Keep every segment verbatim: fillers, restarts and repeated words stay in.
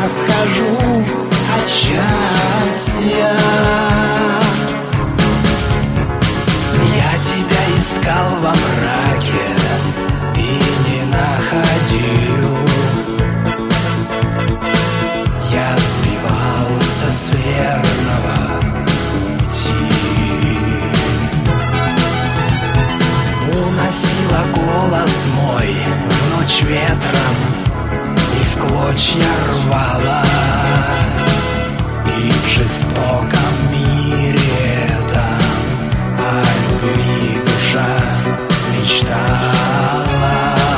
схожу от счастья. Я тебя искал во мраке и не находил. Я сбивался с верного пути. Уносила голос мой в ночь ветром и в клочья рвала. И в жестоком мире там о любви душа мечтала.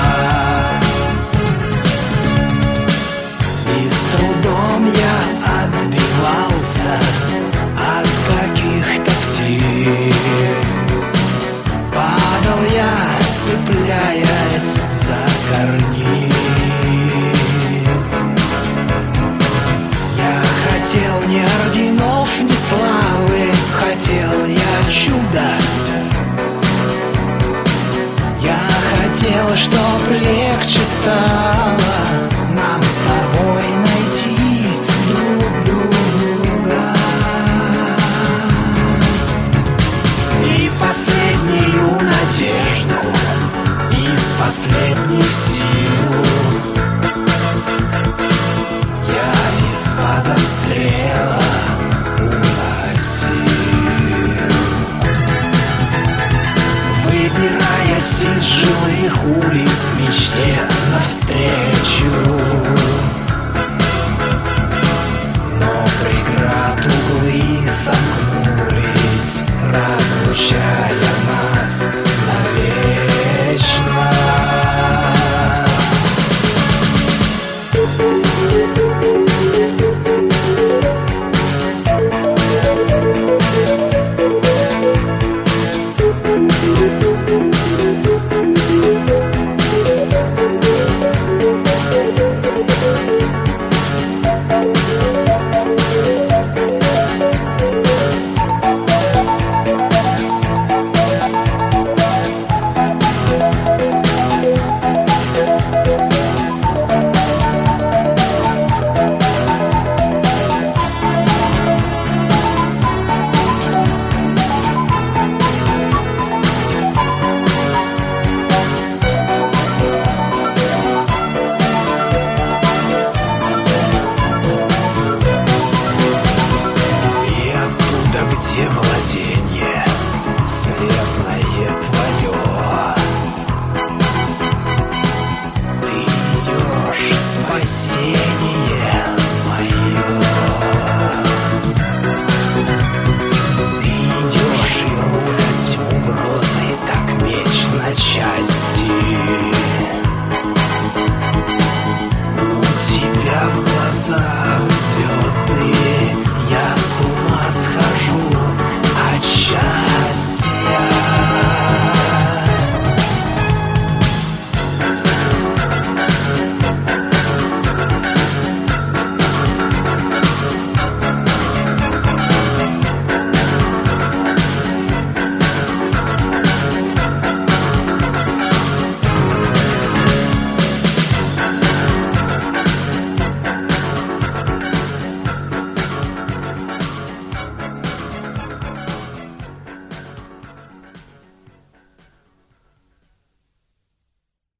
И с трудом я отбивался от каких-то птиц. Падал я, цепляясь за карниз. Я хотел ни орденов, ни славы, хотел я чуда. Я хотел, чтоб легче стало нам с тобой найти друг друга. И последнюю надежду из последних сил я из-под обстрела уносил. Выбираясь из жилых улиц мечте навстречу, но преград углы сомкнулись, разлучая нас навечно. Где владение светлое твое, ты идешь спасение.